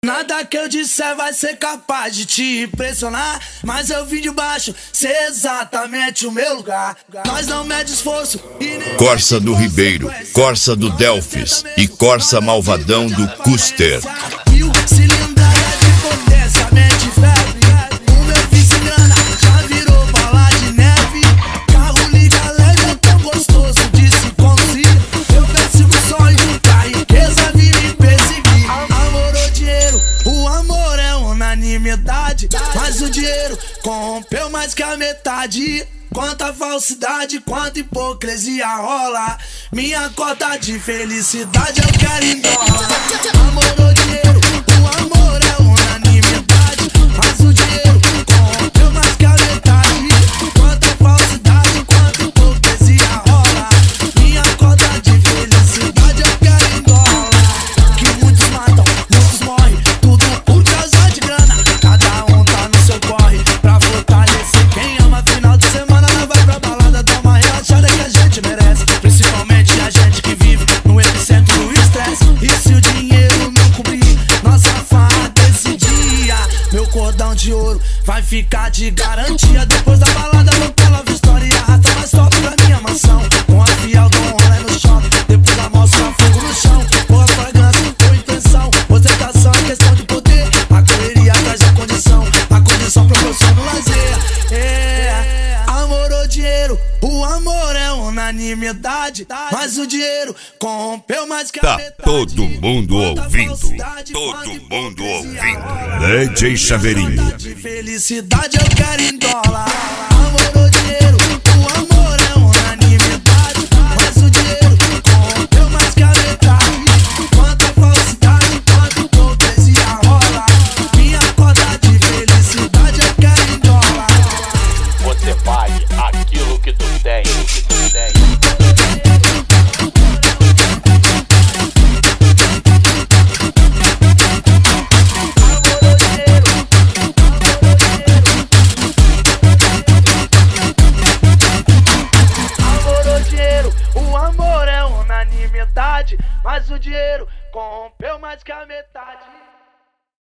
Nada que eu disser vai ser capaz de te impressionar, mas eu vim de baixo, sei exatamente o meu lugar. Nós não mede esforço e nem Corsa do Ribeiro, Corsa do Delfis e Corsa Malvadão do Custer. Mil cilindrada de potência, mente febre. O meu vice grana já virou bala de neve. Carro liga leve, é tão gostoso de se conduzir. Eu persigo o sonho, a riqueza vira me perseguir. Amor ou dinheiro, o amor é unanimidade, mas o dinheiro corrompeu mais que a metade. Quanta falsidade, quanta hipocrisia rola. Minha cota de felicidade eu quero em dólar. Amor ou dinheiro, o amor é unanimidade, mas o dinheiro corrompeu mais que a metade. Quanta falsidade, quanta hipocrisia rola. Minha cota de felicidade eu quero em dólar. Que muitos matam, muitos morrem, tudo por causa de grana. Cada um tá no seu corre pra fortalecer quem ama. Final de semana vai pra balada, dá uma relaxada que a gente merece. Principalmente a gente que vive no epicentro do estresse. E se o dinheiro não cobrir nossa farra desse dia, meu cordão de ouro vai ficar de garantia. Depois da balada vou pela Vitória e arrasta mais top pra minha mansão. Com a fiel do rolê no shopping, depois almoço fogo no chão. Boa fragrância, boa intenção, ostentação é questão de poder. A correria traz a condição proporciona o lazer. Amor ou dinheiro, o amor é unanimidade, mas o dinheiro corrompeu mais que a Tá metade. todo mundo ouvindo, todo mundo ouvindo. DJ Chaveirinho. De felicidade eu quero em dólar. Amor ou dinheiro, o amor é unanimidade, mas o dinheiro corrompeu mais que a metade. Quanta falsidade, quanta hipocrisia rola. Minha cota de felicidade eu quero em dólar. Você pague aquilo que tu tem. Amor ou dinheiro, o amor é unanimidade, mas o dinheiro corrompeu mais que a metade.